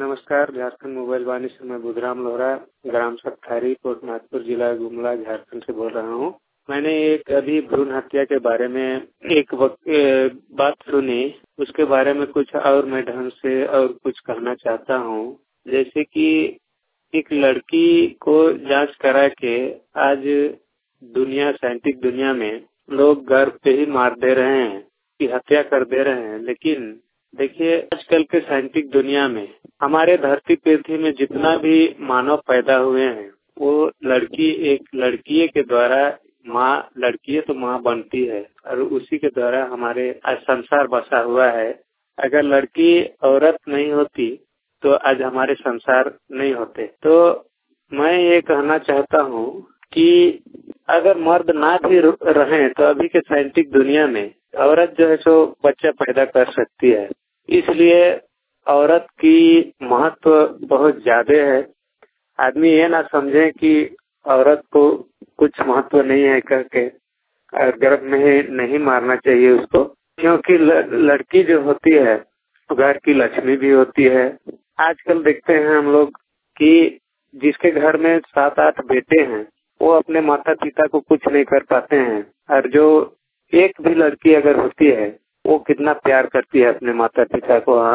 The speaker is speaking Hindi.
नमस्कार। झारखंड मोबाइल वाणी से मैं बुधराम लोहरा, ग्राम सत्थारी, पोस्ट नागपुर जिला गुमला, झारखंड से बोल रहा हूँ। मैंने एक अभी भ्रूण हत्या के बारे में एक बात सुनी, उसके बारे में कुछ और मैं ढंग से और कुछ कहना चाहता हूँ। जैसे कि एक लड़की को जांच करा के आज साइंटिफिक दुनिया में लोग घर पे ही मार दे रहे हैं, कि हत्या कर दे रहे हैं। लेकिन देखिए, आजकल के साइंटिफिक दुनिया में हमारे धरती पृथ्वी में जितना भी मानव पैदा हुए हैं, वो एक लड़की के द्वारा लड़की है तो माँ बनती है और उसी के द्वारा हमारे आज संसार बसा हुआ है। अगर लड़की औरत नहीं होती तो आज हमारे संसार नहीं होते। तो मैं ये कहना चाहता हूँ कि अगर मर्द ना भी रहे तो अभी के साइंटिफिक दुनिया में औरत जो है सो बच्चा पैदा कर सकती है। इसलिए औरत की महत्व बहुत ज्यादा है। आदमी ये ना समझे कि औरत को कुछ महत्व नहीं है करके और गर्भ में नहीं मारना चाहिए उसको, क्योंकि लड़की जो होती है घर की लक्ष्मी भी होती है। आजकल देखते हैं हम लोग कि जिसके घर में 7-8 बेटे हैं वो अपने माता पिता को कुछ नहीं कर पाते हैं, और जो एक भी लड़की अगर होती है वो कितना प्यार करती है अपने माता पिता को।